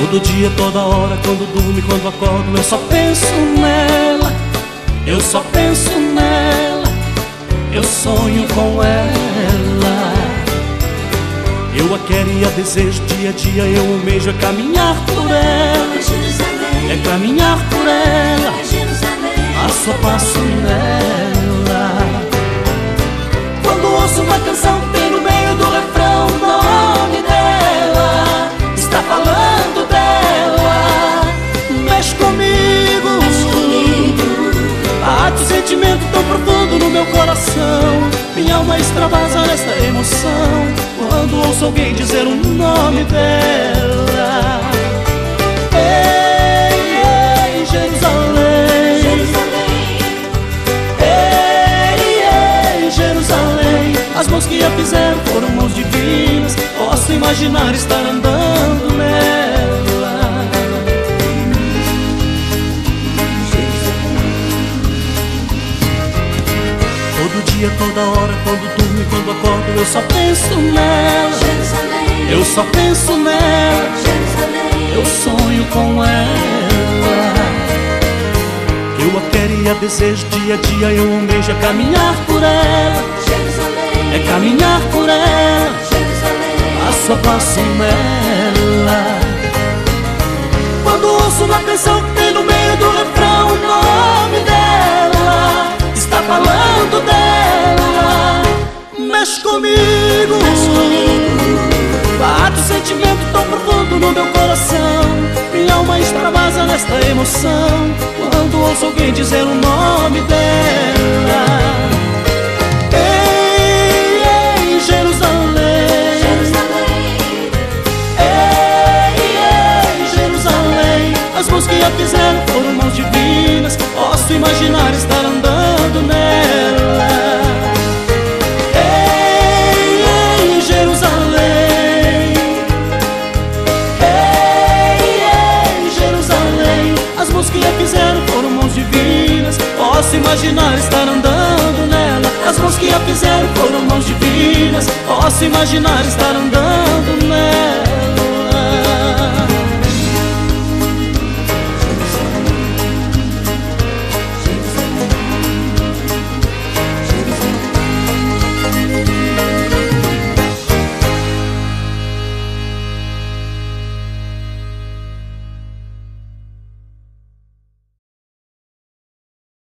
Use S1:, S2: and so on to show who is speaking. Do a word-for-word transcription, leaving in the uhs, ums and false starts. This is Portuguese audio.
S1: Todo dia, toda hora, quando durmo e quando acordo, eu só penso nela, eu só penso nela, eu sonho com ela. Eu a quero e a desejo, dia a dia eu almejo, é caminhar por ela, é caminhar por ela, passo a passo nela. Quando ouço uma canção que tem no meio do refrão o nome dela, está falando dela, mexe comigo, bate um sentimento tão profundo no meu coração. Minha alma extravasa nesta emoção quando ouço alguém dizer o nome dela. Ei, ei, Jerusalém, Jerusalém. Ei, ei, Jerusalém. As mãos que a fizeram foram mãos divinas, posso imaginar estar andando nela. Todo dia, toda hora, quando durmo e quando acordo, eu só penso nela, Jerusalém. Eu só penso nela, Jerusalém. Eu sonho com ela. Eu a quero e a desejo, dia a dia eu almejo, é caminhar por ela, Jerusalém. É caminhar por ela, Jerusalém. Passo a passo nela. Quando ouço uma canção que tem no meio do refrão o nome dela, está falando dela, mexe comigo, bate um sentimento tão profundo no meu coração. Minha alma extravasa nesta emoção quando ouço alguém dizer o nome dela. Ei, ei, Jerusalém, Jerusalém. Ei, ei, Jerusalém. As mãos que a fizeram foram mãos divinas, posso imaginar estar andando nela. Ei, ei, Jerusalém. Ei, ei, Jerusalém. As mãos que a fizeram foram mãos divinas, posso imaginar estar andando nela. As mãos que a fizeram foram mãos divinas, posso imaginar estar andando